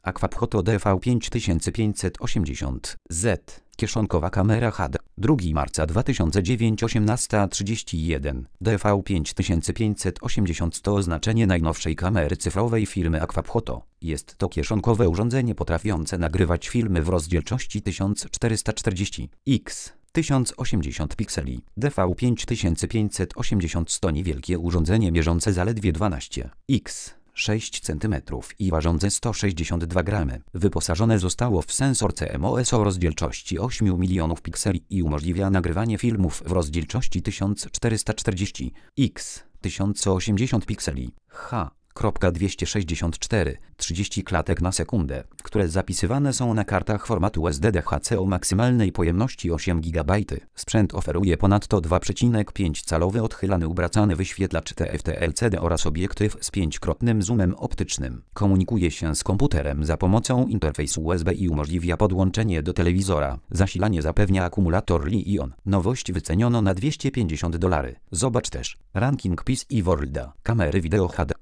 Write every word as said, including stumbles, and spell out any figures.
Aquaphoto D V pięć tysięcy pięćset osiemdziesiąt Z. Kieszonkowa kamera H D. drugiego marca dwa tysiące dziewiątego, osiemnasta trzydzieści jeden. D V pięć tysięcy pięćset osiemdziesiąt to oznaczenie najnowszej kamery cyfrowej firmy Aquaphoto. Jest to kieszonkowe urządzenie potrafiące nagrywać filmy w rozdzielczości tysiąc czterysta czterdzieści pikseli. tysiąc osiemdziesiąt pikseli. D V pięć tysięcy pięćset osiemdziesiąt to niewielkie urządzenie mierzące zaledwie dwanaście pikseli. sześć centymetrów i ważące sto sześćdziesiąt dwa gramy. Wyposażone zostało w sensor C M O S o rozdzielczości osiem milionów pikseli i umożliwia nagrywanie filmów w rozdzielczości tysiąc czterysta czterdzieści pikseli, tysiąc osiemdziesiąt pikseli. H. dwieście sześćdziesiąt cztery, trzydzieści klatek na sekundę, które zapisywane są na kartach formatu S D D H C o maksymalnej pojemności osiem gigabajtów. Sprzęt oferuje ponadto dwa przecinek pięć calowy odchylany obracany wyświetlacz T F T L C D oraz obiektyw z pięciokrotnym zoomem optycznym. Komunikuje się z komputerem za pomocą interfejsu U S B i umożliwia podłączenie do telewizora. Zasilanie zapewnia akumulator Li-ion. Nowość wyceniono na dwieście pięćdziesiąt dolarów. Zobacz też ranking P I S i Worlda. Kamery wideo H D.